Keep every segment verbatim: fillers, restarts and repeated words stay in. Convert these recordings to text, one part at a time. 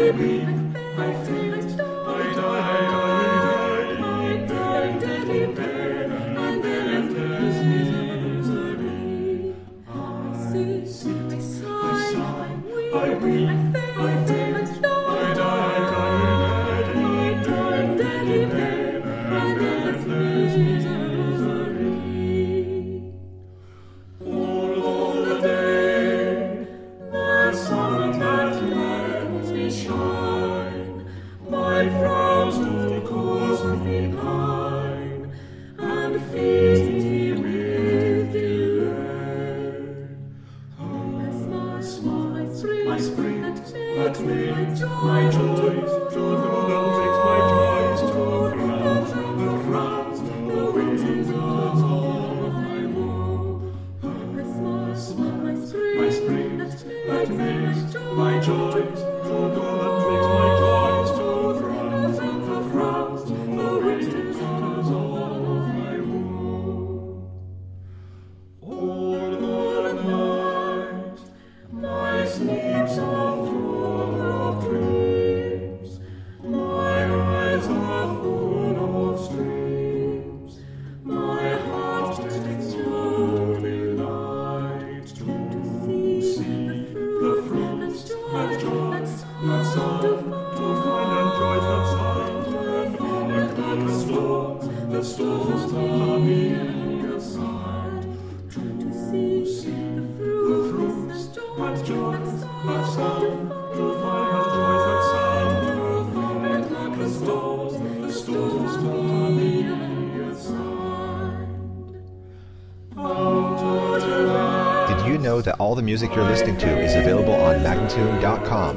Did you know that all the music you're listening to is available on Magnatune dot com?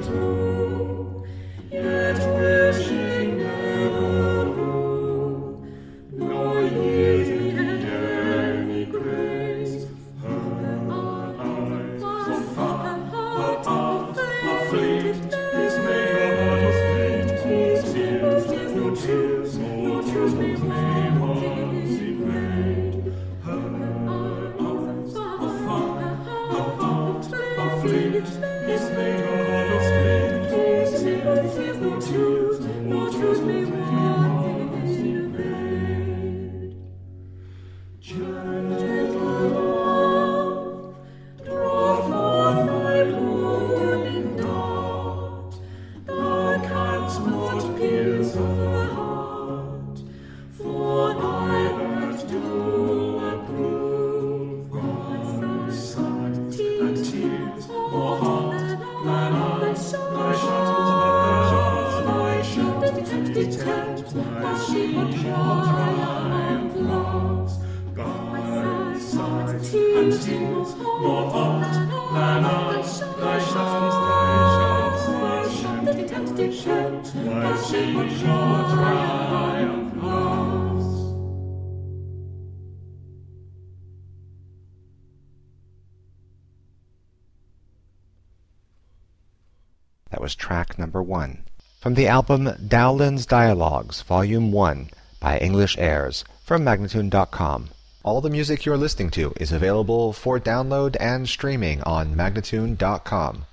That was track number one. From the album Dowland's Dialogues, Volume one, by English Airs, from Magnatune dot com. All the music you're listening to is available for download and streaming on Magnatune dot com.